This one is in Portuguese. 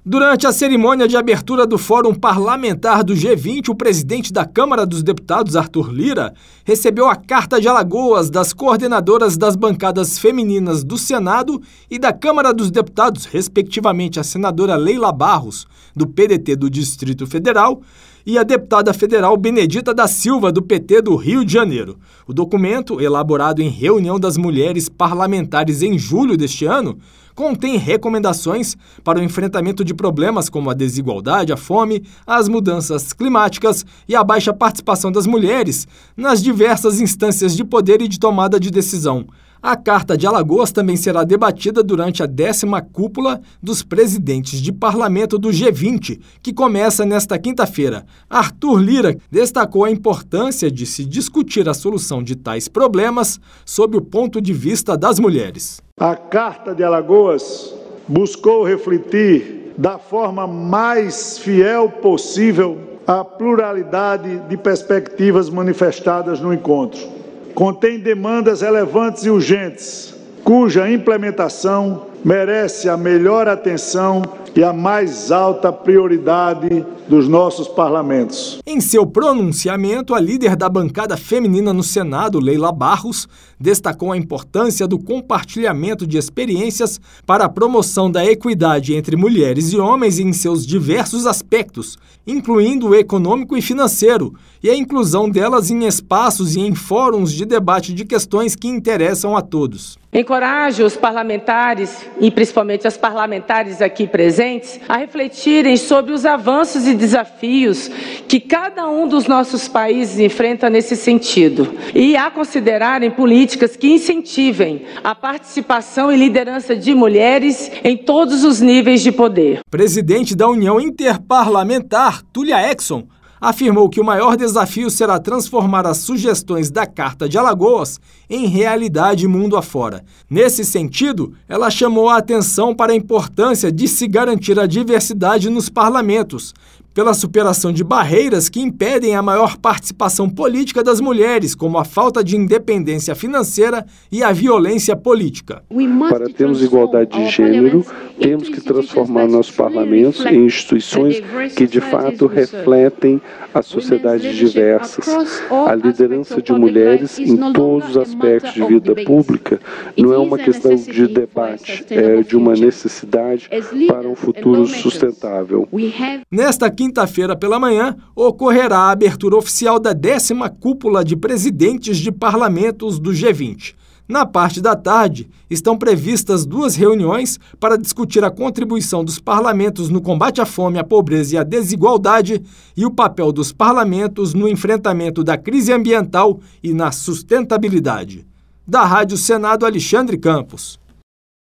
Durante a cerimônia de abertura do Fórum Parlamentar do G20, o presidente da Câmara dos Deputados, Arthur Lira, recebeu a Carta de Alagoas das coordenadoras das bancadas femininas do Senado e da Câmara dos Deputados, respectivamente a senadora Leila Barros, do PDT do Distrito Federal, e a deputada federal Benedita da Silva, do PT do Rio de Janeiro. O documento, elaborado em reunião das mulheres parlamentares em julho deste ano, contém recomendações para o enfrentamento de problemas como a desigualdade, a fome, as mudanças climáticas e a baixa participação das mulheres nas diversas instâncias de poder e de tomada de decisão. A Carta de Alagoas também será debatida durante a 10ª cúpula dos presidentes de parlamento do G20, que começa nesta quinta-feira. Arthur Lira destacou a importância de se discutir a solução de tais problemas sob o ponto de vista das mulheres. A Carta de Alagoas buscou refletir da forma mais fiel possível a pluralidade de perspectivas manifestadas no encontro. Contém demandas relevantes e urgentes, cuja implementação merece a melhor atenção e a mais alta prioridade dos nossos parlamentos. Em seu pronunciamento, a líder da bancada feminina no Senado, Leila Barros, destacou a importância do compartilhamento de experiências para a promoção da equidade entre mulheres e homens em seus diversos aspectos, incluindo o econômico e financeiro, e a inclusão delas em espaços e em fóruns de debate de questões que interessam a todos. Encorajo os parlamentares, e principalmente as parlamentares aqui presentes, a refletirem sobre os avanços e desafios que cada um dos nossos países enfrenta nesse sentido e a considerarem políticas que incentivem a participação e liderança de mulheres em todos os níveis de poder. Presidente da União Interparlamentar, Túlia Exxon, afirmou que o maior desafio será transformar as sugestões da Carta de Alagoas em realidade mundo afora. Nesse sentido, ela chamou a atenção para a importância de se garantir a diversidade nos parlamentos, pela superação de barreiras que impedem a maior participação política das mulheres, como a falta de independência financeira e a violência política. Para termos igualdade de gênero, temos que transformar nossos parlamentos em instituições que de fato refletem as sociedades diversas. A liderança de mulheres em todos os aspectos de vida pública não é uma questão de debate, é de uma necessidade para um futuro sustentável. Nesta quinta-feira pela manhã, ocorrerá a abertura oficial da 10ª cúpula de presidentes de parlamentos do G20. Na parte da tarde, estão previstas 2 reuniões para discutir a contribuição dos parlamentos no combate à fome, à pobreza e à desigualdade e o papel dos parlamentos no enfrentamento da crise ambiental e na sustentabilidade. Da Rádio Senado, Alexandre Campos.